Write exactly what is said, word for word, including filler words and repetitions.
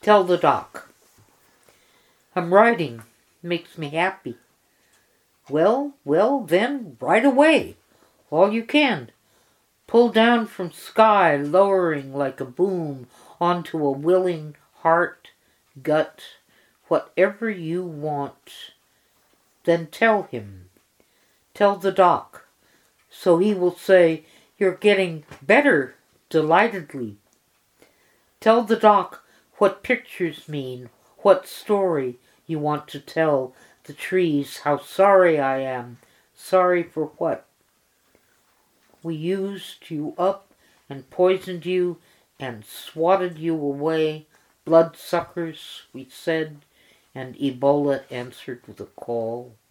Tell the doc. I'm writing. Makes me happy. Well, well, then, right away. All you can. Pull down from sky, lowering like a boom onto a willing heart, gut, whatever you want. Then tell him. Tell the doc. So he will say, you're getting better, delightedly. Tell the doc what pictures mean, what story you want to tell the trees, how sorry I am. Sorry for what? We used you up and poisoned you and swatted you away. Bloodsuckers, we said, and Ebola answered with a call.